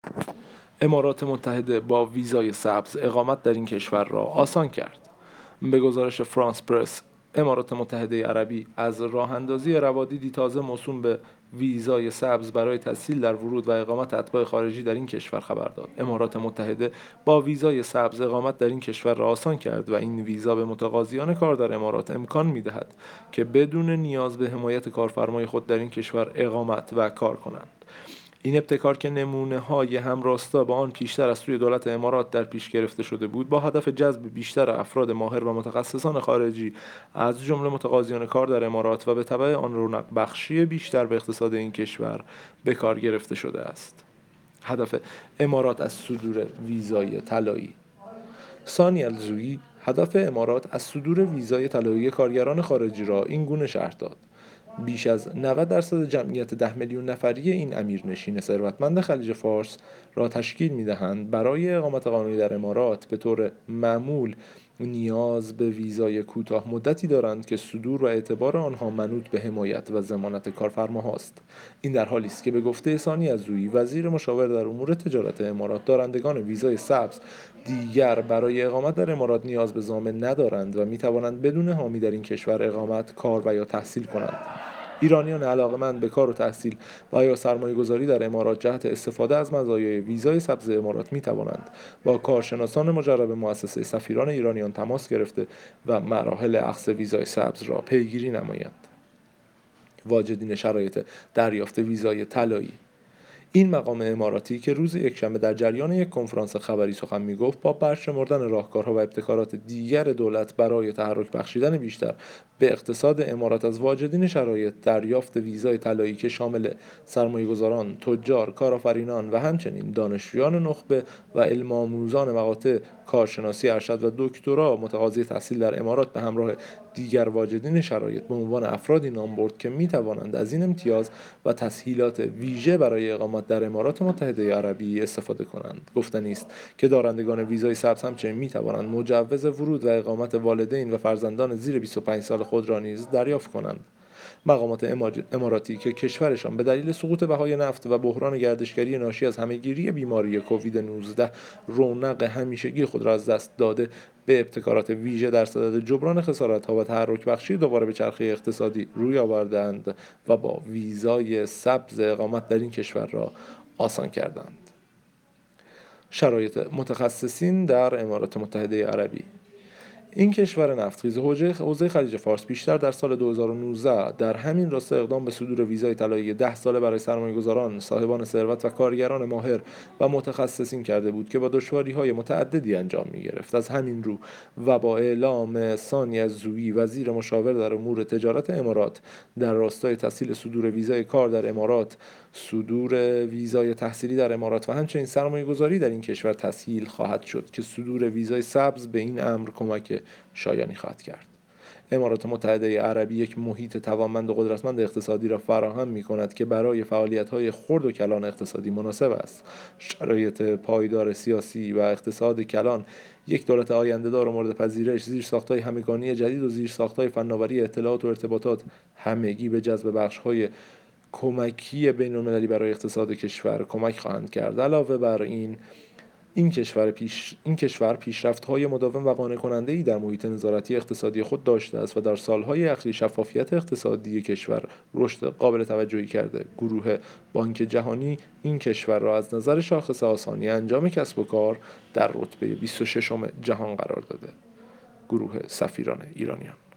امارات متحده با ویزای سبز اقامت در این کشور را آسان کرد. به گزارش فرانس پرس، امارات متحده عربی از راه‌اندازی روادیدی تازه موسوم به ویزای سبز برای تسهیل در ورود و اقامت اتباع خارجی در این کشور خبر داد. امارات متحده با ویزای سبز اقامت در این کشور را آسان کرد و این ویزا به متقاضیان کار در امارات امکان می‌دهد که بدون نیاز به حمایت کارفرمای خود در این کشور اقامت و کار کنند. این ابتکار که نمونه‌های همراستا با آن پیشتر از سوی دولت امارات در پیش گرفته شده بود، با هدف جذب بیشتر افراد ماهر و متخصصان خارجی از جمله متقاضیان کار در امارات و به تبع آن رونق بخشی بیشتر به اقتصاد این کشور به کار گرفته شده است. هدف امارات از صدور ویزای طلایی. ثانی الزویی هدف امارات از صدور ویزای طلایی کارگران خارجی را این گونه شرح داد: بیش از 90% جمعیت 10 میلیون نفری این امیرنشین ثروتمند خلیج فارس را تشکیل می‌دهند. برای اقامت قانونی در امارات به طور معمول نیاز به ویزای کوتاه مدتی دارند که صدور و اعتبار آنها منوط به حمایت و ضمانت کارفرماهاست. این در حالی است که به گفته ثانی الزویی، وزیر مشاور در امور تجارت امارات، دارندگان ویزای سبز دیگر برای اقامت در امارات نیاز به ضامن ندارند و می‌توانند بدون حامی در این کشور اقامت، کار و یا تحصیل کنند. ایرانیان علاقه‌مند به کار و تحصیل و یا سرمایه‌گذاری در امارات جهت استفاده از مزایای ویزای سبز امارات می‌توانند با کارشناسان مجرب مؤسسه سفیران ایرانیان تماس گرفته و مراحل اخذ ویزای سبز را پیگیری نمایند. واجدین شرایط دریافت ویزای طلایی. این مقام اماراتی که روز یکشنبه در جریان یک کنفرانس خبری سخن می‌گفت، با برشمردن راهکارها و ابتکارات دیگر دولت برای تحرک بخشیدن بیشتر به اقتصاد امارات، از واجدین شرایط دریافت ویزای طلایی که شامل سرمایه‌گذاران، تجار، کارآفرینان و همچنین دانشجویان نخبه و علم آموزان مقاطع کارشناسی ارشد و دکترا متقاضی تحصیل در امارات به همراه دیگر واجدین شرایط به عنوان افرادی نام برد که می توانند از این امتیاز و تسهیلات ویژه برای اقامت در امارات متحده عربی استفاده کنند. گفتنی است که دارندگان ویزای سبز همچنین می توانند مجوز ورود و اقامت والدین و فرزندان زیر 25 سال خود را نیز دریافت کنند. مقامات اماراتی که کشورشان به دلیل سقوط بهای نفت و بحران گردشگری ناشی از همهگیری بیماری کووید 19 رونق همیشگی خود را از دست داده، به ابتکارات ویژه در صدد جبران خسارت‌ها و تحرک بخشی دوباره به چرخه اقتصادی روی آوردند و با ویزای سبز اقامت در این کشور را آسان کردند. شرایط متخصصین در امارات متحده عربی. این کشور نفتخیز حوزه خلیج فارس بیشتر در سال 2019 در همین راستا اقدام به صدور ویزای طلایی 10 ساله برای سرمایه‌گذاران، صاحبان ثروت و کارگران ماهر و متخصصین کرده بود که با دشواری‌های متعددی انجام می‌گرفت. از همین رو و با اعلام ثانی الزویی، وزیر مشاور در امور تجارت امارات، در راستای تسهیل صدور ویزای کار در امارات، صدور ویزای تحصیلی در امارات و همچنین سرمایه‌گذاری در این کشور تسهیل خواهد شد که صدور ویزای سبز به این امر کمک شایانی خواهد کرد. امارات متحده عربی یک محیط توانمند و قدرتمند اقتصادی را فراهم می‌کند که برای فعالیت‌های خرد و کلان اقتصادی مناسب است. شرایط پایدار سیاسی و اقتصاد کلان، یک دولت آینده‌دار و مورد پذیرش، زیرساخت‌های همگانی جدید و زیرساخت‌های فناوری اطلاعات و ارتباطات، همگی به جذب بخش‌های کمکی بین‌المللی برای اقتصاد کشور کمک خواهند کرد. علاوه بر این کشور پیشرفت‌های مداوم و قانع کننده‌ای در محیط نظارتی اقتصادی خود داشته است و در سال‌های اخیر شفافیت اقتصادی کشور رشد قابل توجهی کرده. گروه بانک جهانی این کشور را از نظر شاخص آسانی انجام کسب و کار در رتبه 26م جهان قرار داده. گروه سفیران ایرانیان.